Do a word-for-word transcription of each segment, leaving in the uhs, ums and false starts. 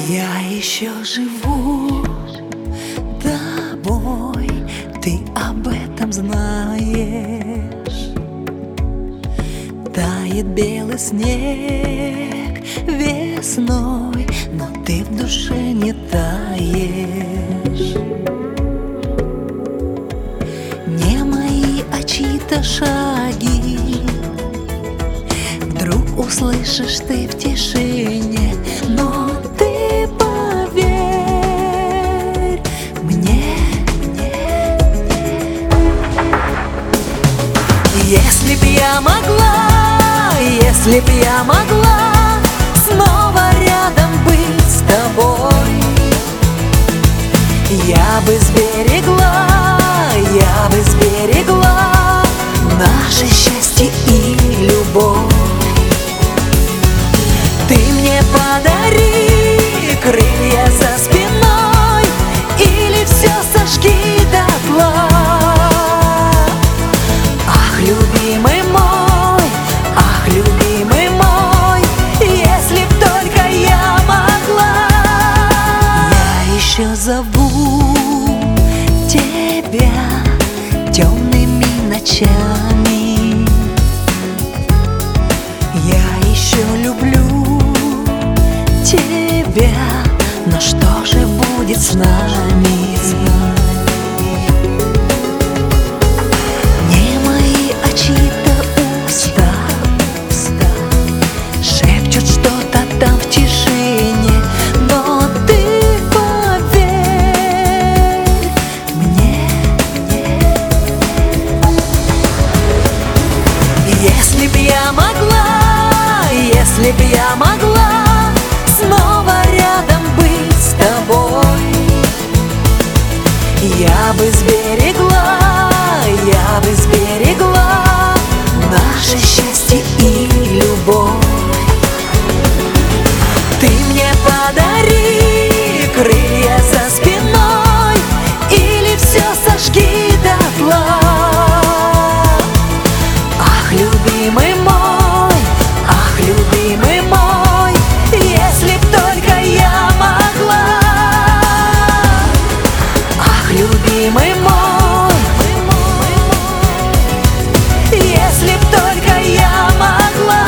Я еще живу тобой, ты об этом знаешь. Тает белый снег весной, но ты в душе не таешь. Не мои, а чьи-то шаги вдруг услышишь ты в тишине, но ты поверь мне, мне, мне. Если б я могла, если б я могла снова рядом быть с тобой, я бы сберегла, я бы сберегла наше счастье и любовь. Ты мне подари крылья за спиной или все сожги дотла. Ах, любимый мой, ах, любимый мой, если б только я могла. Я еще зову тебя темными ночами. Я еще люблю тебя, но что же будет с нами? Не мои, а чьи-то уста шепчут что-то там в тишине, но ты поверь мне, мне. Если б я могла, если б я могла снова рядом быть с тобой, я бы сберегла, я бы сберегла наше счастье и любовь. Ты мне подари крылья за спиной или все сожги дотла. Ах, любимый мой, ах, любимый мой, если б только я могла. Ах, любимый мой, если б только я могла.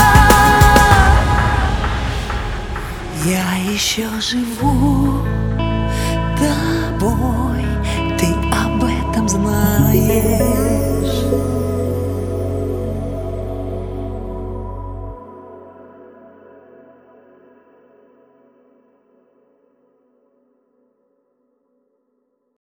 Я еще живу тобой, ты об этом знаешь.